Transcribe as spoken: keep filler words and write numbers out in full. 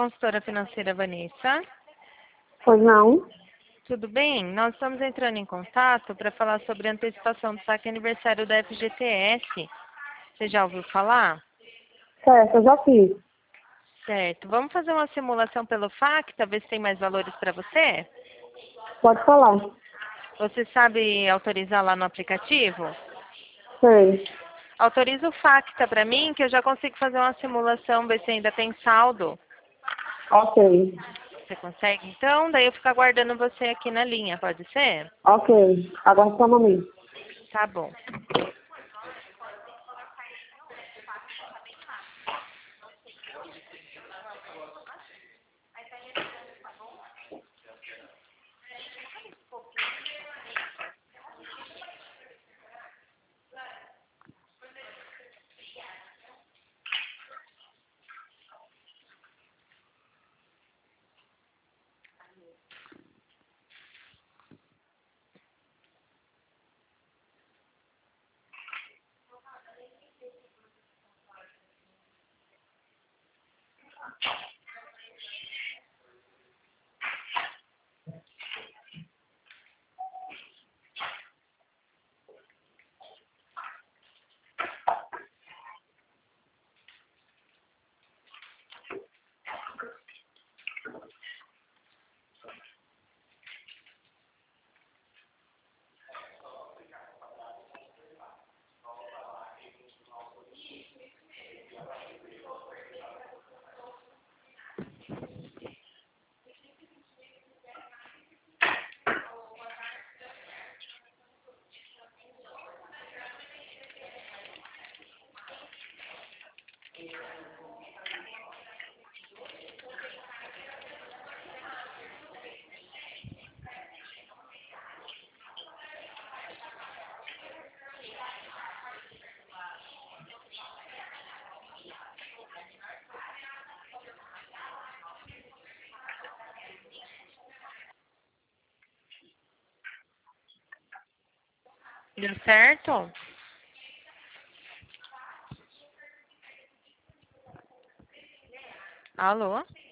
consultora financeira Vanessa. Pois não? Tudo bem? Nós estamos entrando em contato para falar sobre a antecipação do saque aniversário da F G T S. Você já ouviu falar? Certo, eu já fiz. Certo. Vamos fazer uma simulação pelo Facta, ver se tem mais valores para você? Pode falar. Você sabe autorizar lá no aplicativo? Sei. Autoriza o Facta para mim, que eu já consigo fazer uma simulação, ver se ainda tem saldo. Ok. Você consegue então? Daí eu fico aguardando você aqui na linha, pode ser? Ok. Agora só um momento. Tá bom. Deu certo? Alô?